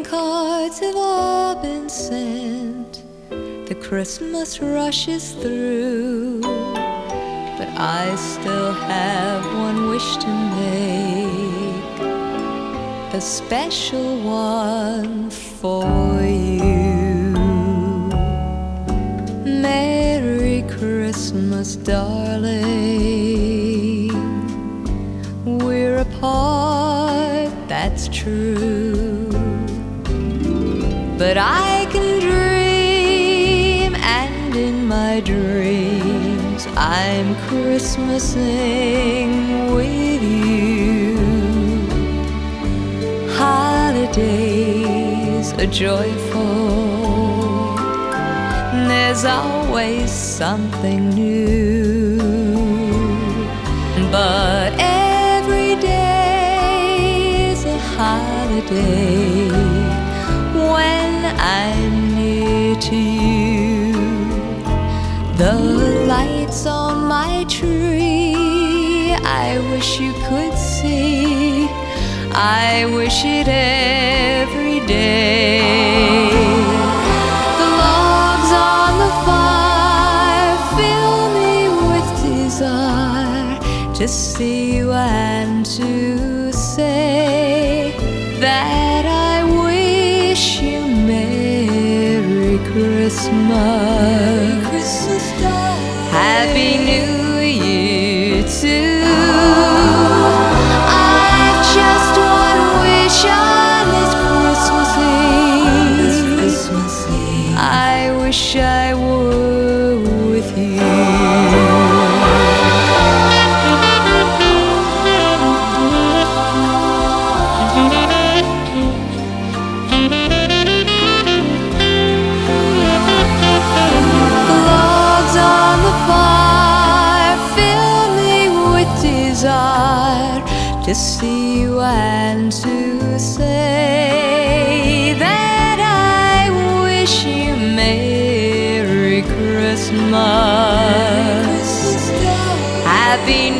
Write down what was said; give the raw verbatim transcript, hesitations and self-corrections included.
cards have all been sent, the Christmas rushes through, but I still have one wish to make, a special one for you. Merry Christmas, darling. We're apart, that's true, but I can dream, and in my dreams I'm Christmasing with you. Holidays are joyful, there's always something new, but every day is a holiday when I'm near to you. The lights on my tree, I wish you could see, I wish it every day. The logs on the fire fill me with desire to see you and to say that I wish you Merry Christmas. Christmas, darling. Happy New Year too. I've just one wish on this Christmas Eve. This Christmas Eve. I wish I were with you. To see you and to say that I wish you Merry Christmas, Merry Christmas, Happy